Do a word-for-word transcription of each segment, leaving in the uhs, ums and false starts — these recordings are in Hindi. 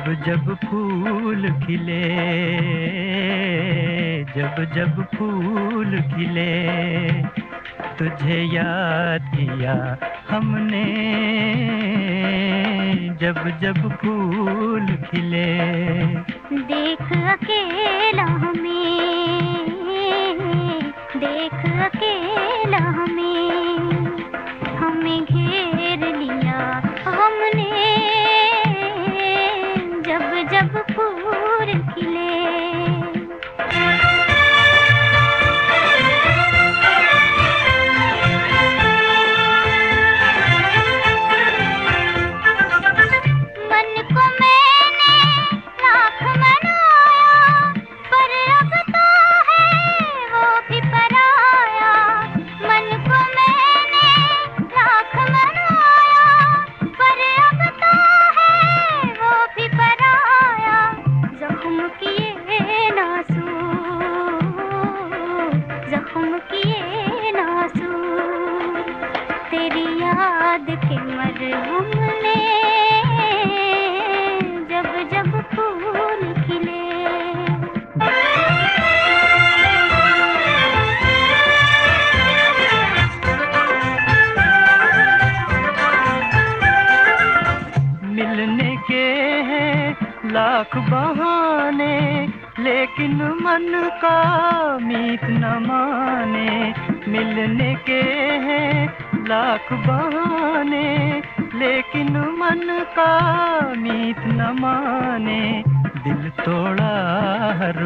जब जब फूल खिले, जब जब फूल खिले, तुझे याद किया हमने, जब जब फूल खिले। देख अकेला हमें, देख अकेला हमें, हमें घेर लिया हमने, जब जब फूल खिले। मन को मैंने लाख मनाया, पर अब तो है वो भी पराया। मन को मैंने लाख मनाया, पर अब तो है वो भी पराया। जख्म किए नासूर, जख्म किए नासूर, तेरी याद के मरहम ने, जब जब फूल खिले। मिलने के हैं लाख बहाने, लेकिन मन का मीत न माने। मिलने के हैं लाख बहाने, लेकिन मन का मीत न माने। दिल तोड़ा हर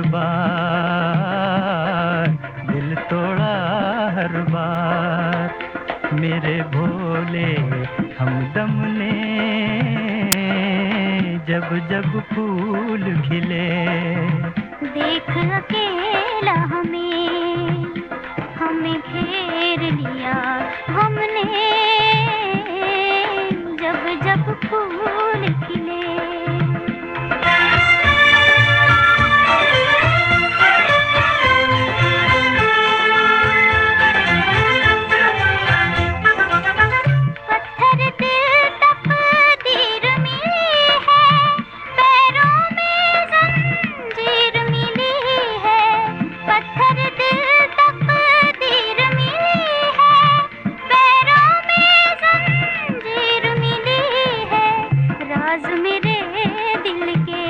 बार, दिल तोड़ा हर बार, मेरे भोले हमदम ने, जब जब फूल खिले। देख अकेला हमें, हमें घेर लिया हमने, जब जब फूल खिले। पत्थर दिल तकदीर मिली है, पैरों में जंजीर मिली है। पत्थर दिल तकदीर मिली है, पैरों में जंजीर मिली है। राज मेरे दिल के,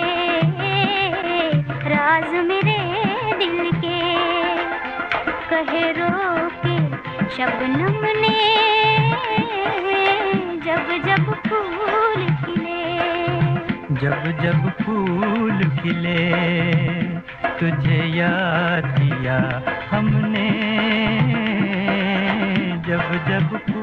राज मेरे दिल के, कहे रो के शबनम ने, जब जब फूल खिले। जब जब फूल खिले, तुझे याद किया हमने, जब जब